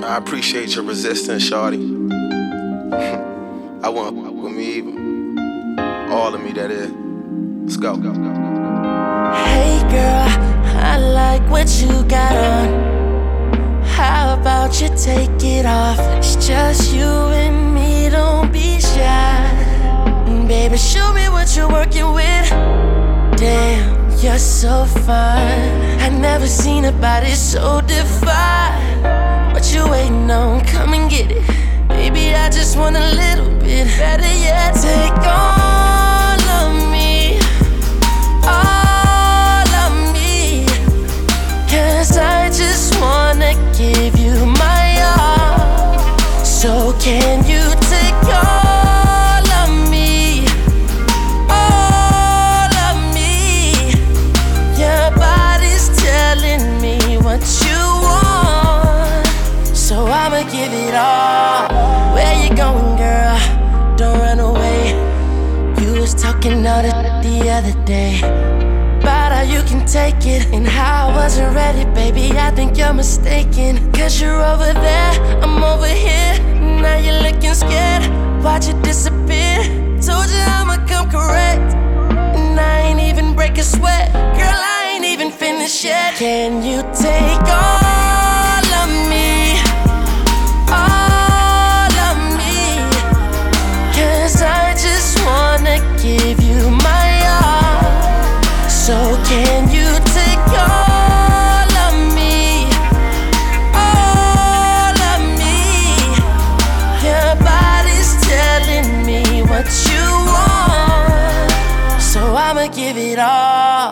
I appreciate your resistance, shawty. I want with me even. All of me, that is. Let's go. Hey girl, I like what you got on. How about you take it off? It's just you and me, don't be shy. Baby, show me what you're working with. Damn, you're so fine. I never seen a body so defined. What you waiting on? Come and get it. Baby, I just want a little bit. Better yet, take all of me. All of me. 'Cause I just wanna give you my all. So can you take all of me? All of me. Your body's telling me what you want, so I'ma give it all. Where you going, girl? Don't run away. You was talking all that the other day about how you can take it and how I wasn't ready, baby. I think you're mistaken. 'Cause you're over there, I'm over here. Now you're looking scared. Watch it disappear. Told you I'ma come correct, and I ain't even break a sweat. Girl, I ain't even finished yet. Can you take all of me? All of me. 'Cause I just wanna give you my all. So can you take all of me? All of me. Your body's telling me what you want, so I'ma give it all.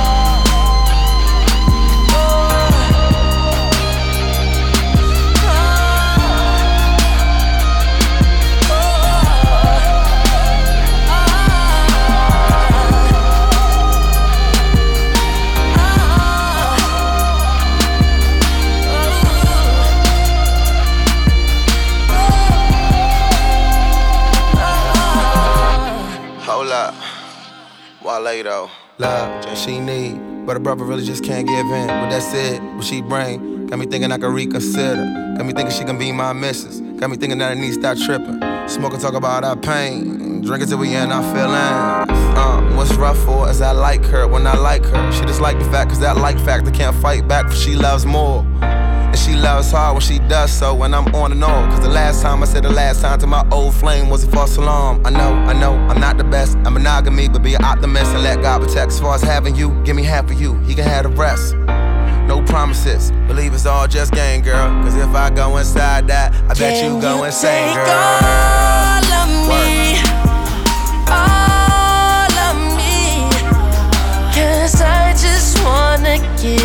Hold up. Wale though. Love, she need, but a brother really just can't give in. With that said, what she bring got me thinking I can reconsider. Got me thinking she can be my missus. Got me thinking that I need to stop tripping. Smoke and talk about our pain. Drink it till we in our feelings. What's rough for is I like her when I like her. She just like the fact, 'cause that like factor can't fight back, for she loves more. And she loves hard when she does so, when I'm on and on. 'Cause the last time I said the last time to my old flame was a false alarm. I know, I'm not the best. I'm monogamy, but be an optimist and let God protect. As far as having you, give me half of you. He can have the rest. No promises, believe it's all just game, girl. 'Cause if I go inside that, I bet you go insane, girl. All of me, all of me. 'Cause I just wanna give